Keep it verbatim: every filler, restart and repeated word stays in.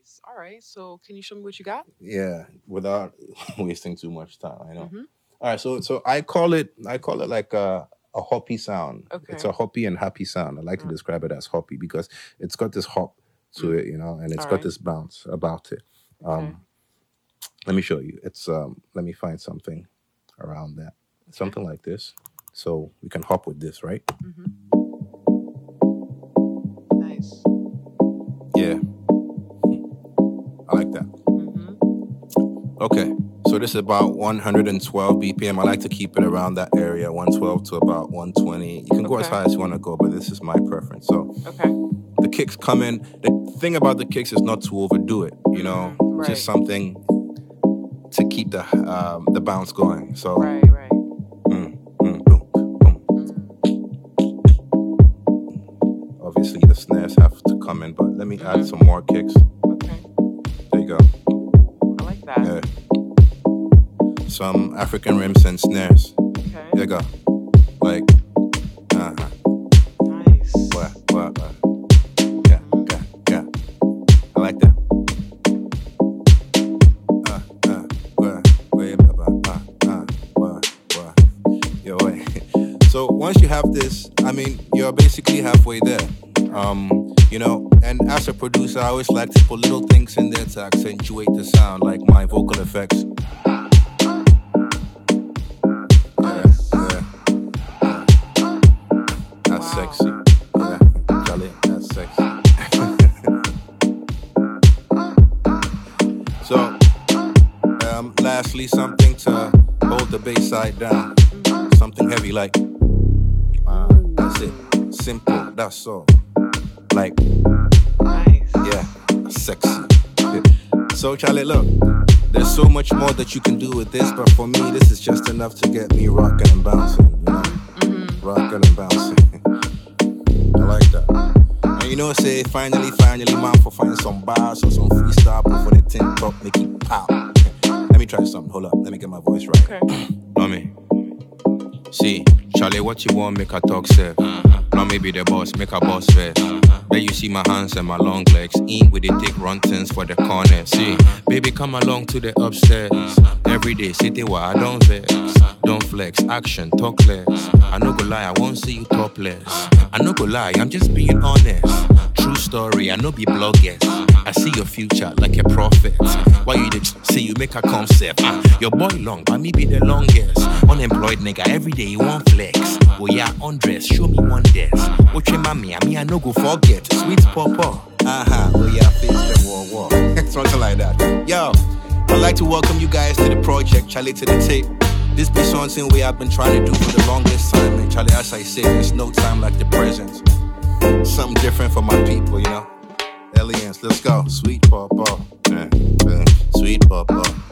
Nice. All right. So can you show me what you got? Yeah, without wasting too much time. I know. Mm-hmm. All right, so so I call it I call it like a a hoppy sound. It's Okay. a hoppy and happy sound. I like to Mm. describe it as hoppy because it's got this hop to Mm. it, you know, and it's All got right. this bounce about it. Okay. Um, let me show you. It's um, let me find something around that, Okay. something like this, so we can hop with this, right? Mm-hmm. Nice. Yeah, I like that. Mm-hmm. Okay, so this is about one hundred twelve B P M. I like to keep it around that area, one twelve to about one twenty. You can go as Okay. high as you want to go, but this is my preference. So Okay. the kicks come in. The thing about the kicks is not to overdo it, you know, Mm, right. just something to keep the um, the bounce going. So, Right. Right. mm, mm, boom, boom. Mm. Obviously the snares have to come in, but let me add Mhm. some more kicks. Okay. There you go. I like that. Yeah. Some African rims and snares. Okay. There you go. Like, uh huh. Nice. What, what, what? Yeah, yeah, yeah. I like that. Uh, uh, wah, wah, bah, bah, bah, uh, wah, wah. Yo, wait. So once you have this, I mean, you're basically halfway there. Um, you know, and as a producer, I always like to put little things in there to accentuate the sound, like my vocal effects. Yeah, Nice. yeah, yeah. That's Wow. sexy. Yeah, Charlie, that's sexy. So, um, lastly, something to hold the bass side down. Mhm. Something heavy like, uh, that's it. Simple, that's all. Like, Nice. yeah, sexy. Yeah. So, Charlie, look, there's so much more that you can do with this, but for me, this is just enough to get me rocking and bouncing, you know? Mm-hmm. Rocking and bouncing. I like that. And you know, say, finally, finally, man, for finding some bars or some freestyle before the tin top, make it pop. Let me try something. Hold up. Let me get my voice right. Okay. Know me. See, Charlie, what you want, make a talk, sir. Now maybe the boss, make a boss first. Then you see my hands and my long legs. In with the thick run things for the corner. See, baby, come along to the upstairs. Every day, sitting while I don't vex. Don't flex, action, talk less. I no go lie, I won't see you topless. I no go lie, I'm just being honest. True story, I no be bloggers. I see your future like a prophet. Why you did see you make a concept? Uh, your boy long, but me be the longest. Unemployed nigga, every day you want flex. Oh yeah, undress, show me one desk. What you mommy, I mean I no go forget. Sweet pawpaw. Uh-huh, oh yeah, face the war war. Something like that. Yo, I'd like to welcome you guys to the project, Charlie to the tape. This be something we have been trying to do for the longest time. And Charlie, as I say, there's no time like the present. Something different for my people, you know. Aliens, let's go. Sweet pawpaw. Yeah, yeah. Sweet pawpaw.